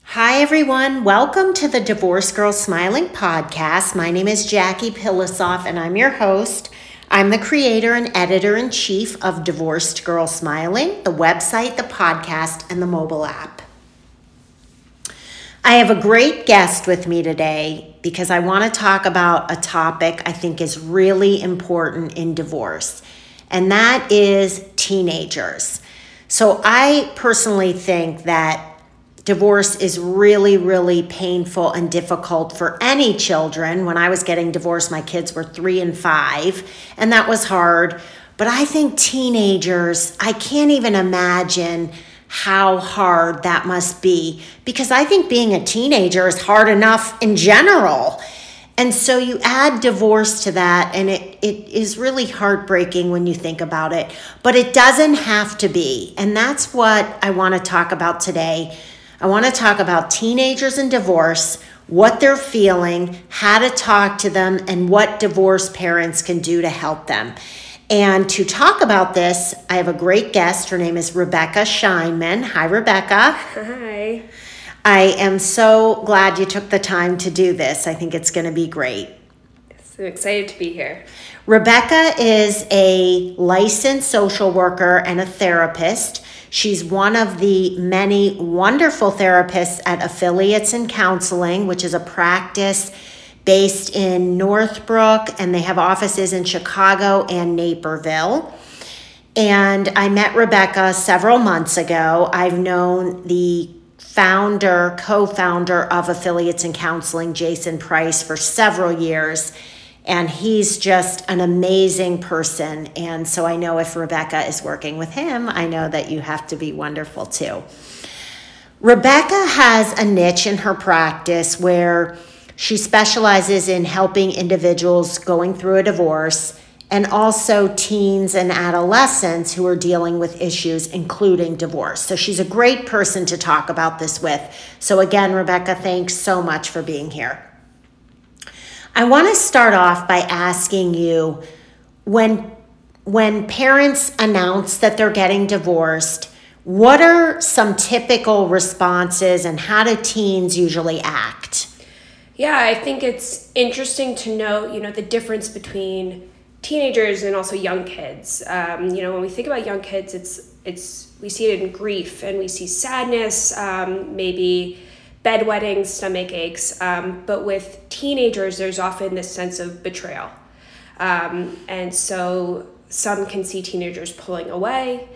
Hi, everyone. Welcome to the Divorce Girl Smiling podcast. My name is Jackie Pilosoff, and I'm your host. I'm the creator and editor-in-chief of Divorced Girl Smiling, the website, the podcast, and the mobile app. I have a great guest with me today because I want to talk about a topic I think is really important in divorce, and that is teenagers. So I personally think that divorce is really, really painful and difficult for any children. When I was getting divorced, my kids were 3 and 5, and that was hard. But I think teenagers, I can't even imagine how hard that must be, because I think being a teenager is hard enough in general. And so you add divorce to that, and it is really heartbreaking when you think about it. But it doesn't have to be. And that's what I want to talk about today. I want to talk about teenagers and divorce, what they're feeling, how to talk to them, and what divorced parents can do to help them. And to talk about this, I have a great guest. Her name is Rebecca Scheinman. Hi, Rebecca. Hi. I am so glad you took the time to do this. I think it's going to be great. So excited to be here. Rebecca is a licensed social worker and a therapist. She's one of the many wonderful therapists at Affiliates in Counseling, which is a practice based in Northbrook, and they have offices in Chicago and Naperville. And I met Rebecca several months ago. I've known the co-founder of Affiliates in Counseling, Jason Price, for several years. And he's just an amazing person. And so I know if Rebecca is working with him, I know that you have to be wonderful too. Rebecca has a niche in her practice where she specializes in helping individuals going through a divorce and also teens and adolescents who are dealing with issues, including divorce. So she's a great person to talk about this with. So again, Rebecca, thanks so much for being here. I want to start off by asking you, when parents announce that they're getting divorced, what are some typical responses and how do teens usually act? Yeah, I think it's interesting to note, the difference between teenagers and also young kids. When we think about young kids, we see it in grief and we see sadness, maybe bedwetting, stomach aches, but with teenagers, there's often this sense of betrayal. And so some can see teenagers pulling away,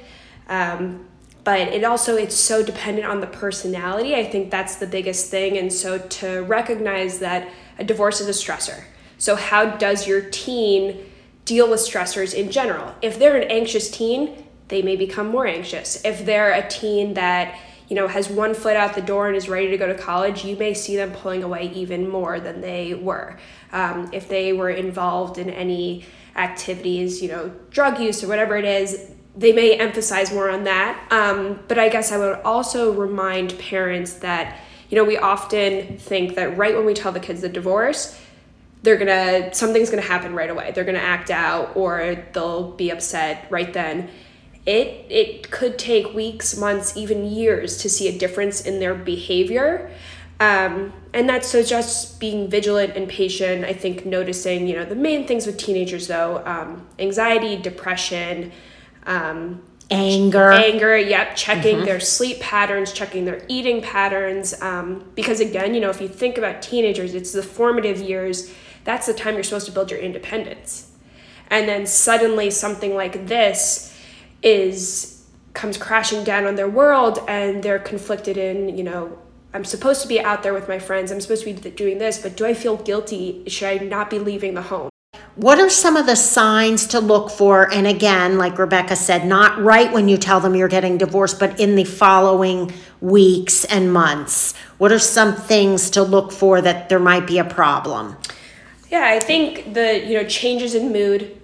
but it's so dependent on the personality. I think that's the biggest thing. And so to recognize that a divorce is a stressor. So how does your teen deal with stressors in general? If they're an anxious teen, they may become more anxious. If they're a teen that has one foot out the door and is ready to go to college, you may see them pulling away even more than they were. If they were involved in any activities, drug use or whatever it is, they may emphasize more on that. But I guess I would also remind parents that, we often think that right when we tell the kids the divorce, something's gonna happen right away. They're gonna act out or they'll be upset right then. It could take weeks, months, even years to see a difference in their behavior. And that's so just being vigilant and patient. I think noticing, the main things with teenagers though, anxiety, depression, anger. Yep. Checking their sleep patterns, checking their eating patterns. Because again, if you think about teenagers, it's the formative years. That's the time you're supposed to build your independence. And then suddenly something like this comes crashing down on their world and they're conflicted in, I'm supposed to be out there with my friends. I'm supposed to be doing this, but do I feel guilty? Should I not be leaving the home? What are some of the signs to look for? And again, like Rebecca said, not right when you tell them you're getting divorced, but in the following weeks and months. What are some things to look for that there might be a problem? Yeah, I think the, changes in mood,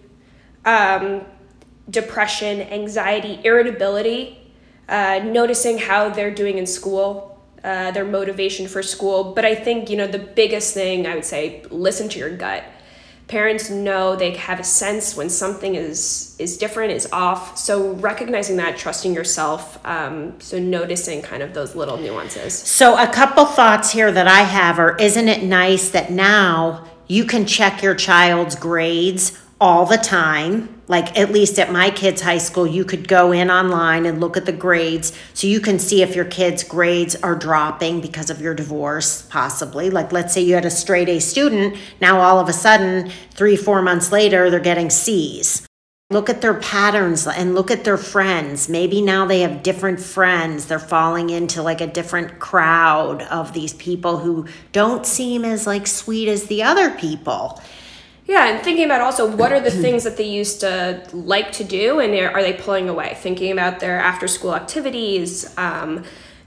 depression, anxiety, irritability, noticing how they're doing in school, their motivation for school. But I think, the biggest thing I would say, listen to your gut. Parents know, they have a sense when something is different, is off. So recognizing that, trusting yourself, so noticing kind of those little nuances. So a couple thoughts here that I have are, isn't it nice that now you can check your child's grades all the time? Like, at least at my kids' high school, you could go in online and look at the grades, so you can see if your kids' grades are dropping because of your divorce, possibly. Like, let's say you had a straight A student, now all of a sudden 3-4 months later they're getting C's. Look at their patterns and look at their friends. Maybe now they have different friends. They're falling into like a different crowd of these people who don't seem as like sweet as the other people. Yeah, and thinking about also what are the things that they used to like to do, and are they pulling away? Thinking about their after-school activities, the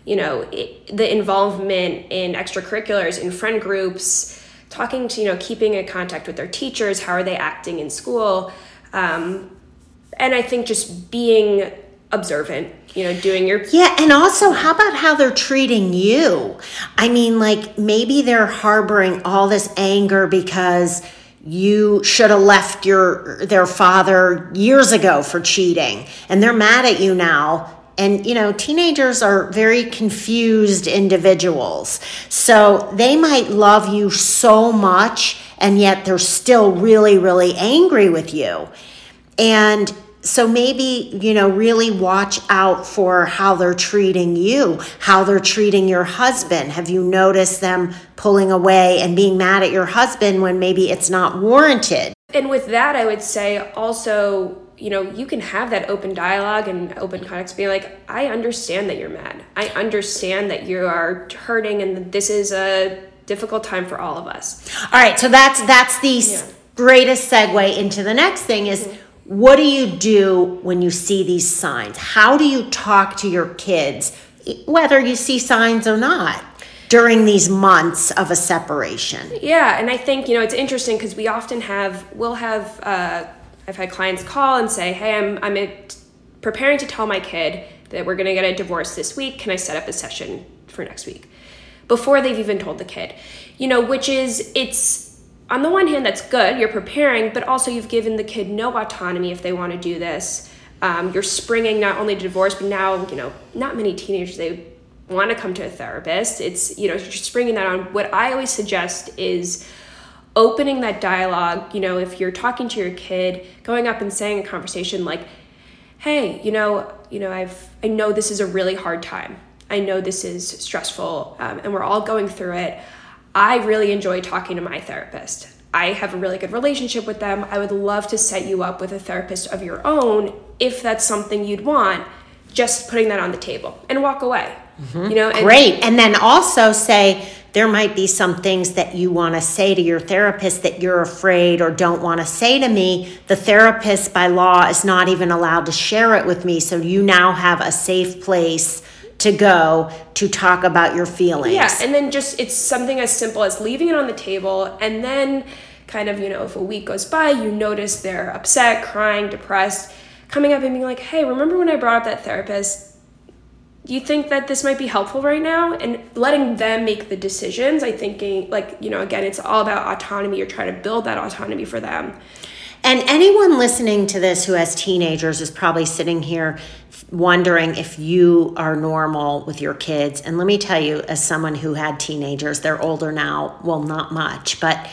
involvement in extracurriculars, in friend groups, talking to, keeping in contact with their teachers, how are they acting in school? And I think just being observant, doing your... Yeah, and also, how about how they're treating you? I mean, like, maybe they're harboring all this anger because you should have left their father years ago for cheating, and they're mad at you now. And, teenagers are very confused individuals. So they might love you so much, and yet they're still really, really angry with you. And so maybe, really watch out for how they're treating you, how they're treating your husband. Have you noticed them pulling away and being mad at your husband when maybe it's not warranted? And with that, I would say also, you can have that open dialogue and open context, being like, I understand that you're mad. I understand that you are hurting, and that this is a difficult time for all of us. All right, so that's the greatest segue into the next thing is, what do you do when you see these signs? How do you talk to your kids, whether you see signs or not, during these months of a separation? Yeah, and I think, it's interesting because we often I've had clients call and say, hey, I'm preparing to tell my kid that we're going to get a divorce this week. Can I set up a session for next week? Before they've even told the kid, it's on the one hand, that's good, you're preparing, but also you've given the kid no autonomy if they want to do this. You're springing not only to divorce, but now, not many teenagers, they want to come to a therapist. It's, you're springing that on. What I always suggest is opening that dialogue. If you're talking to your kid, going up and saying a conversation like, hey, I know this is a really hard time. I know this is stressful, and we're all going through it. I really enjoy talking to my therapist. I have a really good relationship with them. I would love to set you up with a therapist of your own if that's something you'd want. Just putting that on the table and walk away. Mm-hmm. Great. And then also say, there might be some things that you want to say to your therapist that you're afraid or don't want to say to me. The therapist by law is not even allowed to share it with me. So you now have a safe place to go to talk about your feelings. Yeah, and then it's something as simple as leaving it on the table, and then kind of, if a week goes by, you notice they're upset, crying, depressed, coming up and being like, hey, remember when I brought up that therapist? Do you think that this might be helpful right now? And letting them make the decisions, I think, again, it's all about autonomy. You're trying to build that autonomy for them. And anyone listening to this who has teenagers is probably sitting here wondering if you are normal with your kids. And let me tell you, as someone who had teenagers, they're older now, well, not much, but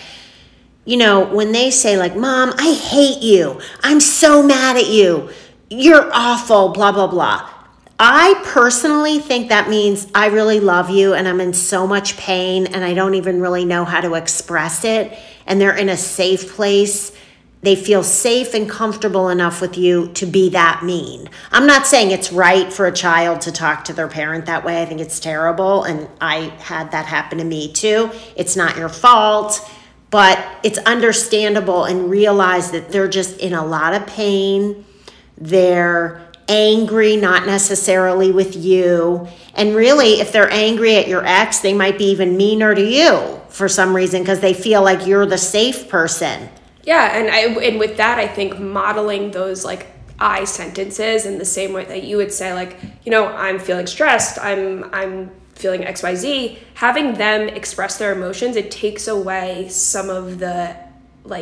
when they say like, Mom, I hate you. I'm so mad at you. You're awful, blah, blah, blah. I personally think that means I really love you and I'm in so much pain and I don't even really know how to express it. And they're in a safe place. They feel safe and comfortable enough with you to be that mean. I'm not saying it's right for a child to talk to their parent that way. I think it's terrible. And I had that happen to me too. It's not your fault, but it's understandable, and realize that they're just in a lot of pain. They're angry, not necessarily with you. And really, if they're angry at your ex, they might be even meaner to you for some reason because they feel like you're the safe person. Yeah, and with that, I think modeling those like I sentences in the same way that you would say like, I'm feeling stressed, I'm feeling XYZ, having them express their emotions, it takes away some of the like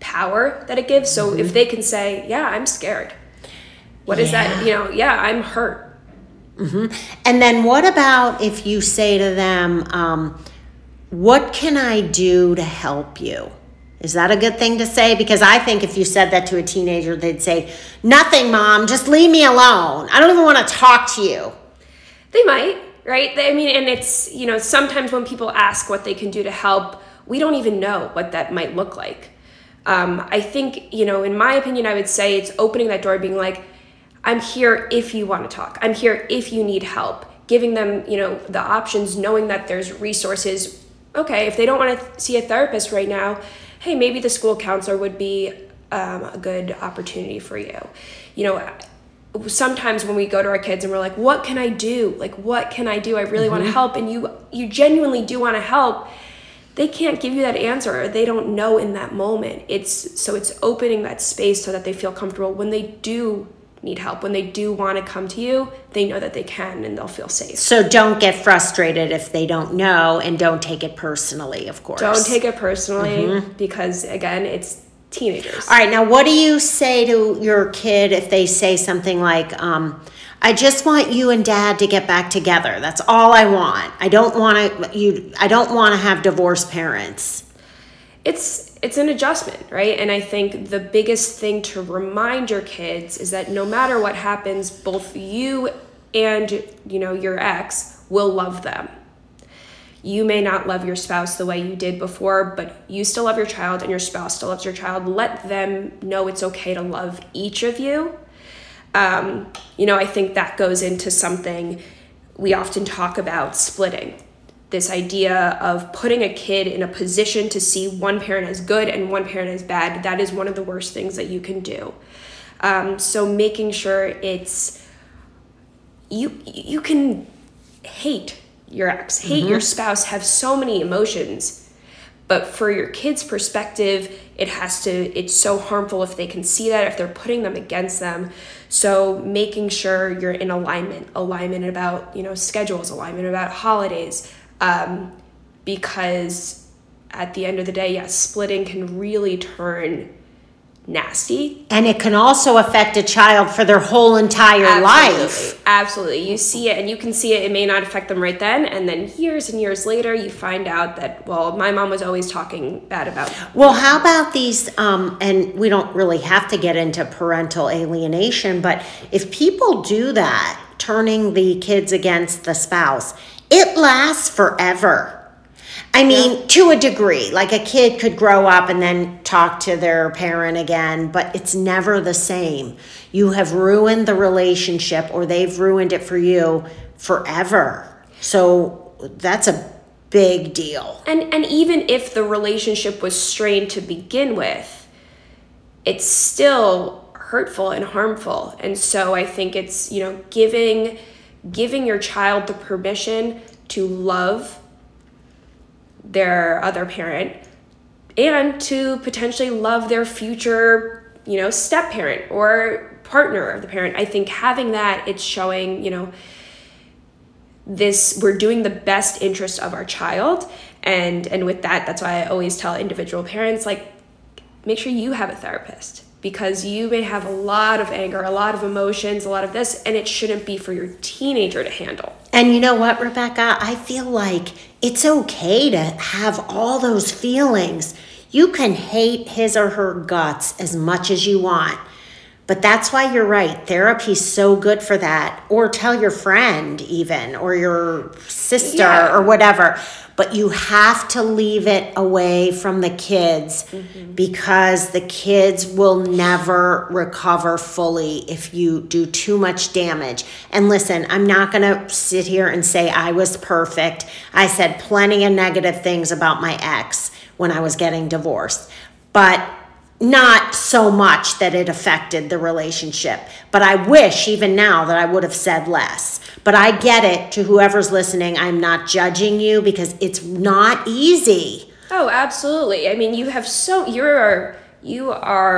power that it gives. So if they can say, yeah, I'm scared. What is that? Yeah, I'm hurt. And then what about if you say to them, what can I do to help you? Is that a good thing to say? Because I think if you said that to a teenager, they'd say, nothing, Mom, just leave me alone. I don't even want to talk to you. They might, right? And it's, sometimes when people ask what they can do to help, we don't even know what that might look like. I think, in my opinion, I would say it's opening that door, being like, I'm here if you want to talk. I'm here if you need help. Giving them, the options, knowing that there's resources. Okay, if they don't want to see a therapist right now, hey, maybe the school counselor would be a good opportunity for you. Sometimes when we go to our kids and we're like, what can I do? Like, what can I do? I really want to help. And you genuinely do want to help. They can't give you that answer, or they don't know in that moment. It's opening that space so that they feel comfortable when they do need help, when they do want to come to you, they know that they can and they'll feel safe. So don't get frustrated if they don't know, and don't take it personally, of course. Don't take it personally because, again, it's teenagers. All right, now what do you say to your kid if they say something like, I just want you and Dad to get back together. That's all I want. I don't want to have divorced parents. It's an adjustment, right? And I think the biggest thing to remind your kids is that no matter what happens, both you and, your ex will love them. You may not love your spouse the way you did before, but you still love your child and your spouse still loves your child. Let them know it's okay to love each of you. I think that goes into something we often talk about, splitting. This idea of putting a kid in a position to see one parent as good and one parent as bad, that is one of the worst things that you can do. So making sure it's, you can hate your ex, hate your spouse, have so many emotions, but for your kid's perspective, it's so harmful if they can see that, if they're putting them against them. So making sure you're in alignment about, schedules, alignment about holidays, because at the end of the day, yes, splitting can really turn nasty. And it can also affect a child for their whole entire life. Absolutely. You see it and you can see it. It may not affect them right then. And then years and years later, you find out that, well, my mom was always talking bad about me. Well, how about these, and we don't really have to get into parental alienation, but if people do that, turning the kids against the spouse, it lasts forever. I mean, to a degree, like a kid could grow up and then talk to their parent again, but it's never the same. You have ruined the relationship, or they've ruined it for you forever. So that's a big deal. And even if the relationship was strained to begin with, it's still hurtful and harmful. And so I think it's, giving your child the permission to love their other parent and to potentially love their future, step parent or partner of the parent. I think having that, it's showing, we're doing the best interest of our child. And with that, that's why I always tell individual parents, like, make sure you have a therapist, because you may have a lot of anger, a lot of emotions, a lot of this, and it shouldn't be for your teenager to handle. And you know what, Rebecca? I feel like it's okay to have all those feelings. You can hate his or her guts as much as you want. But that's why you're right. Therapy's so good for that. Or tell your friend even, or your sister or whatever. But you have to leave it away from the kids, because the kids will never recover fully if you do too much damage. And listen, I'm not going to sit here and say I was perfect. I said plenty of negative things about my ex when I was getting divorced, but not so much that it affected the relationship. But I wish even now that I would have said less. But I get it, to whoever's listening. I'm not judging you, because it's not easy. Oh, absolutely. I mean, you are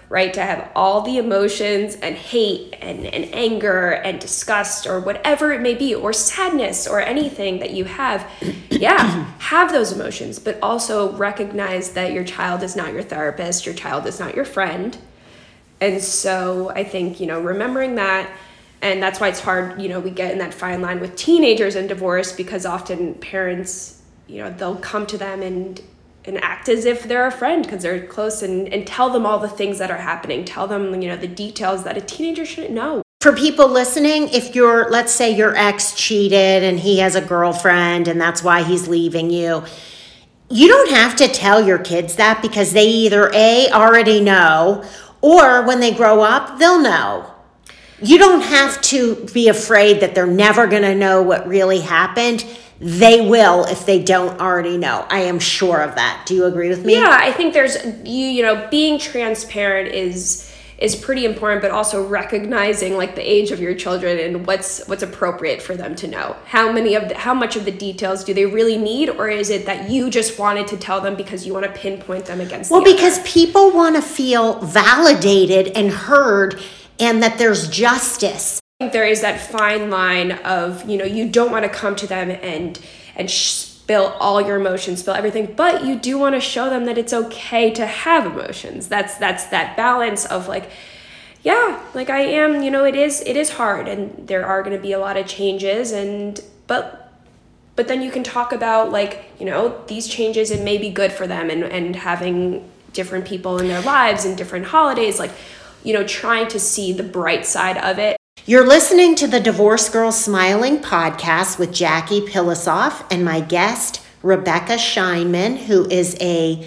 right? To have all the emotions and hate and anger and disgust or whatever it may be, or sadness or anything that you have. Yeah, have those emotions, but also recognize that your child is not your therapist, your child is not your friend. And so I think, remembering that, and that's why it's hard, we get in that fine line with teenagers and divorce, because often parents, they'll come to them and act as if they're a friend because they're close, and tell them all the things that are happening. Tell them, the details that a teenager shouldn't know. For people listening, if let's say your ex cheated and he has a girlfriend and that's why he's leaving you, you don't have to tell your kids that, because they either already know, or when they grow up, they'll know. You don't have to be afraid that they're never going to know what really happened. They will if they don't already know. I am sure of that. Do you agree with me? Yeah, I think there's being transparent is pretty important, but also recognizing like the age of your children and what's appropriate for them to know. How much of the details do they really need, or is it that you just wanted to tell them because you want to pinpoint them against the other? Because people want to feel validated and heard, and that there's justice. I think there is that fine line of, you don't want to come to them and spill all your emotions, spill everything, but you do want to show them that it's okay to have emotions. That's that balance of like, yeah, like I am, it is hard, and there are going to be a lot of changes, but then you can talk about like, these changes, it may be good for them, and having different people in their lives and different holidays, like, trying to see the bright side of it. You're listening to the Divorced Girls Smiling podcast with Jackie Pilosoff and my guest, Rebecca Scheinman, who is a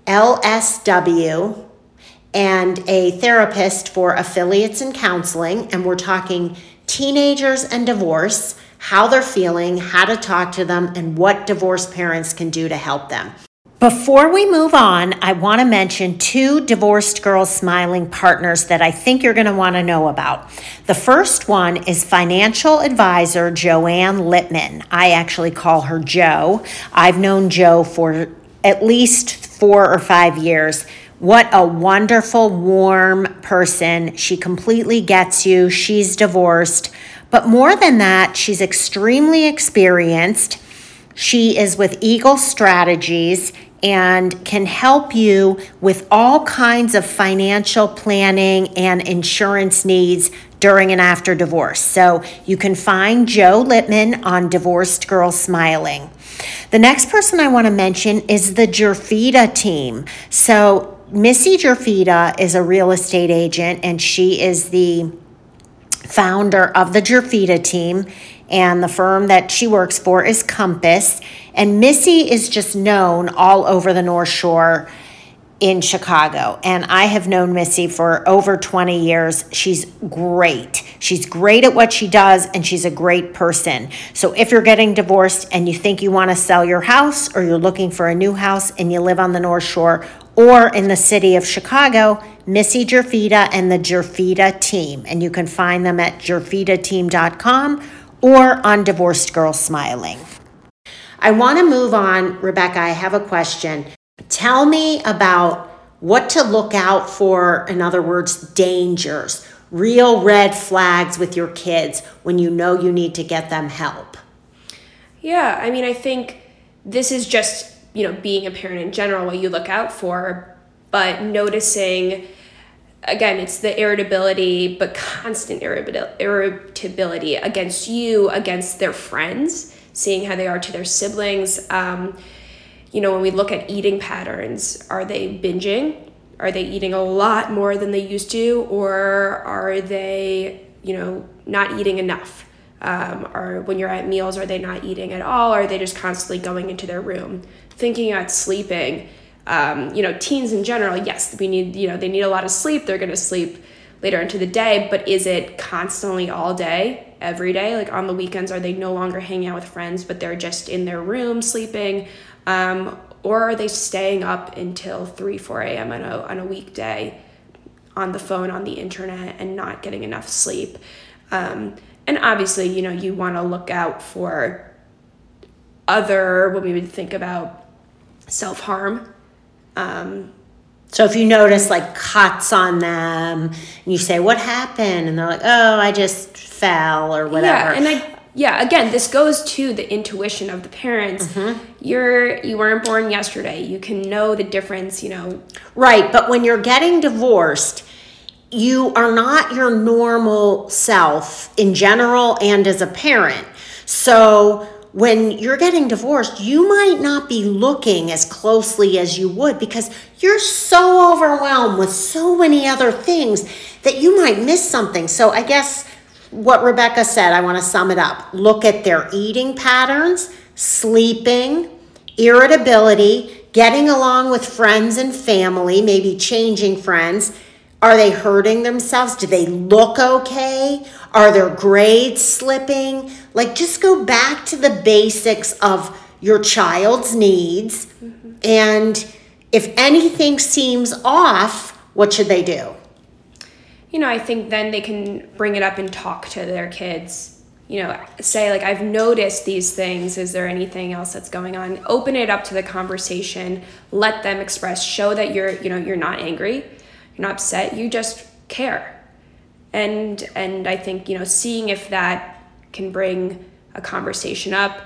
LSW and a therapist for affiliates and counseling. And we're talking teenagers and divorce, how they're feeling, how to talk to them, and what divorced parents can do to help them. Before we move on, I want to mention 2 Divorced Girls Smiling partners that I think you're going to want to know about. The first one is financial advisor Joanne Littman. I actually call her Joe. I've known Joe for at least 4 or 5 years. What a wonderful, warm person. She completely gets you. She's divorced. But more than that, she's extremely experienced. She is with Eagle Strategies and can help you with all kinds of financial planning and insurance needs during and after divorce. So you can find Joe Littman on Divorced Girls Smiling. The next person I want to mention is the Jerfita team. So Missy Jerfita is a real estate agent, and she is the founder of the Jerfita team, and the firm that she works for is Compass. And Missy is just known all over the North Shore in Chicago. And I have known Missy for over 20 years. She's great. She's great at what she does, and she's a great person. So if you're getting divorced and you think you want to sell your house, or you're looking for a new house and you live on the North Shore or in the city of Chicago, Missy Jerfita and the Jerfita team. And you can find them at jerfitateam.com or on Divorced Girls Smiling. I want to move on. Rebecca, I have a question. Tell me about what to look out for, in other words, dangers, real red flags with your kids when you know you need to get them help. Yeah, I mean, I think this is just, being a parent in general, what you look out for, but noticing, again, it's the irritability, but constant irritability against you, against their friends, seeing how they are to their siblings. When we look at eating patterns, are they binging? Are they eating a lot more than they used to? Or are they, not eating enough? Or when you're at meals, are they not eating at all? Or are they just constantly going into their room? Thinking about sleeping, teens in general, yes, we need, they need a lot of sleep. They're going to sleep later into the day, but is it constantly all day, every day? Like on the weekends, are they no longer hanging out with friends, but they're just in their room sleeping? Or are they staying up until 3, 4 a.m. on a weekday on the phone, on the internet, and not getting enough sleep? And obviously, you want to look out for when we would think about self-harm, So if you notice like cuts on them and you say, what happened? And they're like, oh, I just fell or whatever. Again, this goes to the intuition of the parents. You weren't born yesterday. You can know the difference, Right, but when you're getting divorced, you are not your normal self in general and as a parent. So when you're getting divorced, you might not be looking as closely as you would because you're so overwhelmed with so many other things that you might miss something. So I guess what Rebecca said, I want to sum it up. Look at their eating patterns, sleeping, irritability, getting along with friends and family, maybe changing friends. Are they hurting themselves? Do they look okay? Are their grades slipping? Like, just go back to the basics of your child's needs. And if anything seems off, what should they do? I think then they can bring it up and talk to their kids. Say, like, I've noticed these things. Is there anything else that's going on? Open it up to the conversation. Let them express. Show that you're not angry. You're not upset. You just care. And I think, seeing if that can bring a conversation up.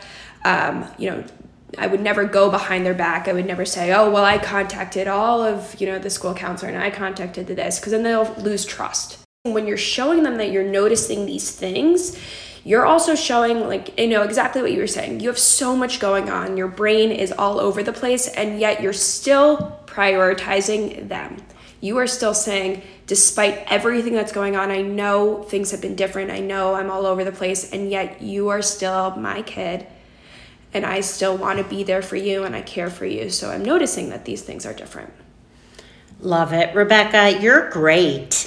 I would never go behind their back. I would never say, oh, well, I contacted all of, the school counselor and I contacted this, because then they'll lose trust. When you're showing them that you're noticing these things, you're also showing, like, exactly what you were saying. You have so much going on. Your brain is all over the place, and yet you're still prioritizing them. You are still saying, despite everything that's going on, I know things have been different. I know I'm all over the place, and yet you are still my kid. And I still want to be there for you, and I care for you. So I'm noticing that these things are different. Love it. Rebecca, you're great.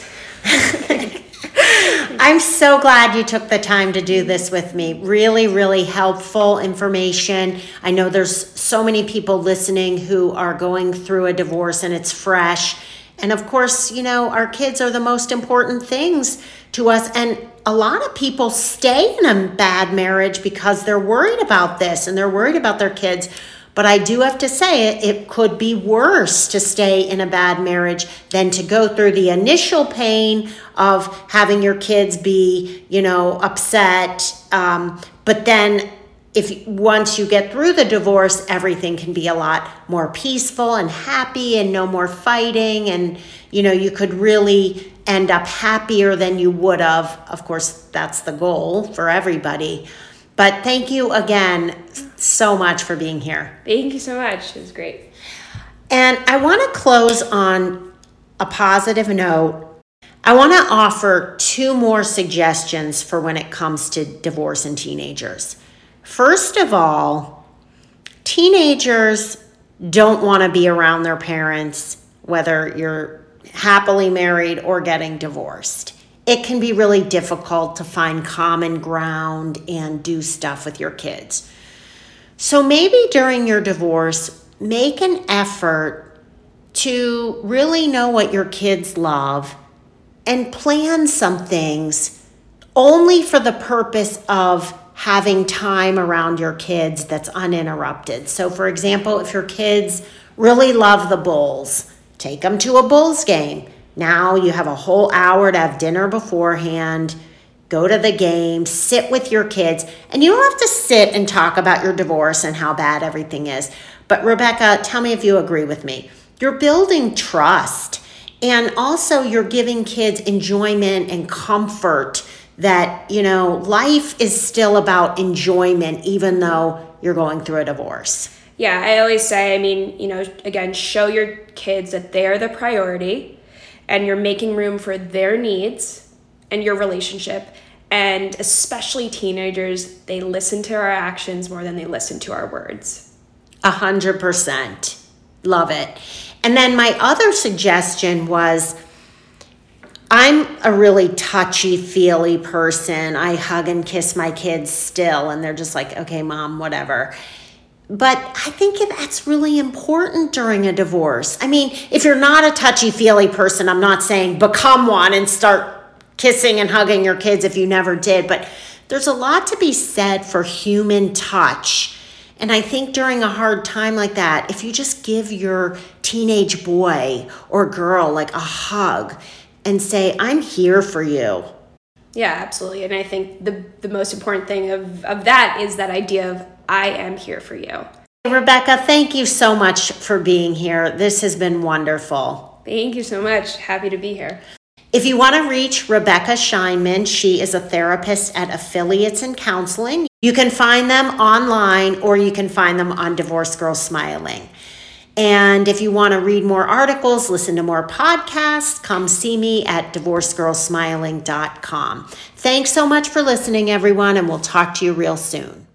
I'm so glad you took the time to do this with me. Really, really helpful information. I know there's so many people listening who are going through a divorce and it's fresh. And of course, our kids are the most important things to us. And a lot of people stay in a bad marriage because they're worried about this and they're worried about their kids. But I do have to say it could be worse to stay in a bad marriage than to go through the initial pain of having your kids be, upset. But then once you get through the divorce, everything can be a lot more peaceful and happy and no more fighting. And, you could really end up happier than you would have. Of course, that's the goal for everybody. But thank you again so much for being here. Thank you so much. It was great. And I want to close on a positive note. I want to offer 2 more suggestions for when it comes to divorce and teenagers. First of all, teenagers don't want to be around their parents, whether you're happily married or getting divorced. It can be really difficult to find common ground and do stuff with your kids. So maybe during your divorce, make an effort to really know what your kids love and plan some things only for the purpose of having time around your kids that's uninterrupted. So for example, if your kids really love the Bulls, take them to a Bulls game. Now you have a whole hour to have dinner beforehand, go to the game, sit with your kids, and you don't have to sit and talk about your divorce and how bad everything is. But Rebecca, tell me if you agree with me. You're building trust, and also you're giving kids enjoyment and comfort that, life is still about enjoyment even though you're going through a divorce. Yeah, I always say, again, show your kids that they're the priority and you're making room for their needs and your relationship. And especially teenagers, they listen to our actions more than they listen to our words. 100%. Love it. And then my other suggestion was, I'm a really touchy-feely person. I hug and kiss my kids still, and they're just like, okay, Mom, whatever. But I think that's really important during a divorce. If you're not a touchy-feely person, I'm not saying become one and start kissing and hugging your kids if you never did. But there's a lot to be said for human touch. And I think during a hard time like that, if you just give your teenage boy or girl like a hug and say, I'm here for you. Yeah, absolutely. And I think the most important thing of that is that idea of I am here for you. Rebecca, thank you so much for being here. This has been wonderful. Thank you so much. Happy to be here. If you want to reach Rebecca Scheinman, she is a therapist at Affiliates in Counseling. You can find them online or you can find them on Divorce Girl Smiling. And if you want to read more articles, listen to more podcasts, come see me at divorcegirlsmiling.com. Thanks so much for listening, everyone, and we'll talk to you real soon.